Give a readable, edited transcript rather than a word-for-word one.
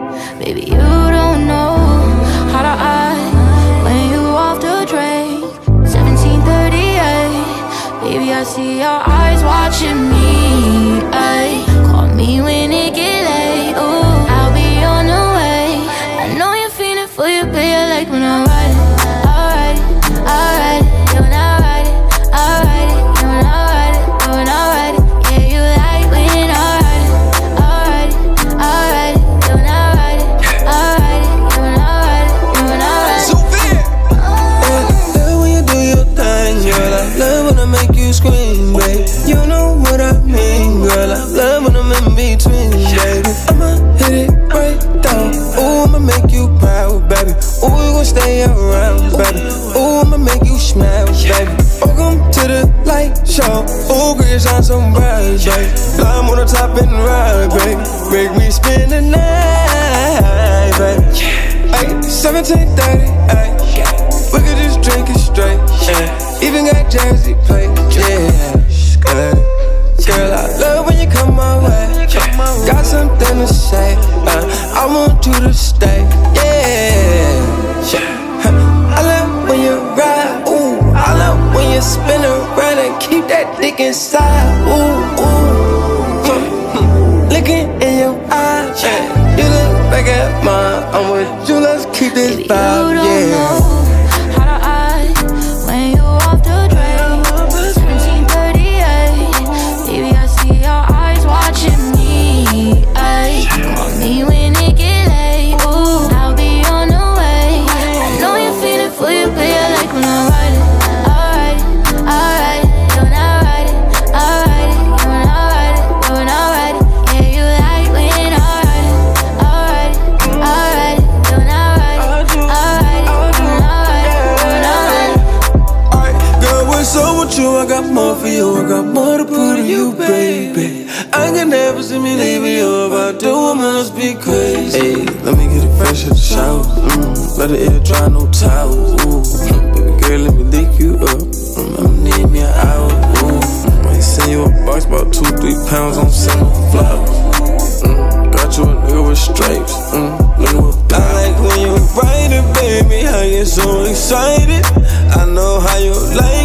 Baby, you don't know how to act when you off the drink. 17:38. Baby, I see your eyes watching me. Ay, call me when it get late. Ooh, I'll be on the way. I know you're feeling for you, but you like when I ride it. Alright, alright, you when I ride it. Alright, you when I ride it. You when I ride it. Yeah, you like when I ride it. Alright, alright, you when I ride it. Alright, you when I ride it. You when I ride it. So fair. Love when you do your thing, girl. I love when I make you scream, babe. You know what I mean, girl. I love when I'm in between, baby. I'ma hit it right down. Ooh, I'ma make you proud, baby. Ooh, we gon' stay around, baby. Ooh, I'ma make you smile, baby. Welcome to the light show. Ooh, girl, you shine so bright, baby. Climb on the top and ride, baby. Make me spend the night, baby. Ay, 17:30, ay. We could just drink it straight, yeah. Even got Jersey plate, yeah. Girl, I love when you come my way. Got something to say, I want you to stay, yeah. I love when you ride, ooh. I love when you spin around and keep that dick inside, ooh, ooh. Looking in your eyes, you look back at mine. I'm with you, let's keep this Baby, vibe, you don't yeah. know how to act when you off the drink. 17:38. Baby, I see your eyes watching me. Ay, call me when it get late. Ooh, I'll be on the way. I know you're feeling for you, but you like when I ride it. Alright, alright, you when I ride it. Alright, you when I ride it. You when I ride it. Yeah, you like when I ride it. Alright, alright, you when I ride it. Alright, you when I ride it. You when I ride it. Alright, girl, what's up with you? I got more for you, I got more to put in you, baby. I can never see me leaving you. If I do, I must be crazy. Hey, let me get it fresh in the shower. Let the air dry, no towel. Ooh, baby girl, let me lick you up. I'ma need me an hour. Ooh, I ain't send you a box, about 2-3 pounds on summer flowers. Got you a nigga with stripes. Nigga with I like when you ride it, baby. How you so excited? I know how you like